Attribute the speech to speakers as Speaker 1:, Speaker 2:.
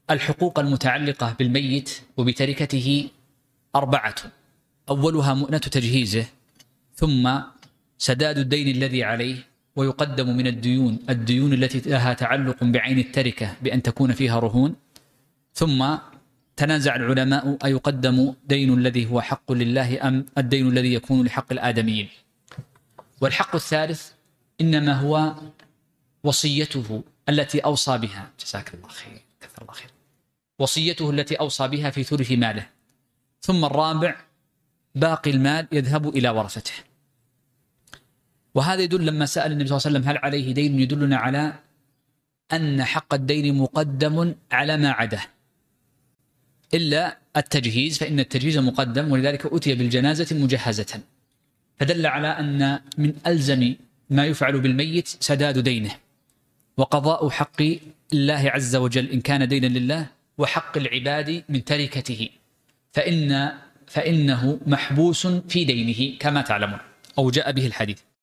Speaker 1: الحقوق المتعلقة بالميت وبتركته 4: أولها مؤنة تجهيزه، ثم سداد الدين الذي عليه، ويقدم من الديون التي لها تعلق بعين التركة بأن تكون فيها رهون، ثم تنازع العلماء أيقدم دين الذي هو حق لله أم الدين الذي يكون لحق الآدميين. والحق الثالث إنما هو وصيته التي أوصى بها، جزاك الله خير، كثر الله خير، وصيته التي أوصى بها في ثلث ماله. ثم الرابع باقي المال يذهب إلى ورثته. وهذا يدل لما سأل النبي صلى الله عليه وسلم هل عليه دين يدلنا على أن حق الدين مقدم على ما عداه إلا التجهيز، فإن التجهيز مقدم، ولذلك أتي بالجنازة مجهزة، فدل على أن من ألزم ما يفعل بالميت سداد دينه وقضاء حق الله عز وجل إن كان دينا لله، وحق العباد من تركته، فإنه محبوس في دينه كما تعلمون، أو جاء به الحديث.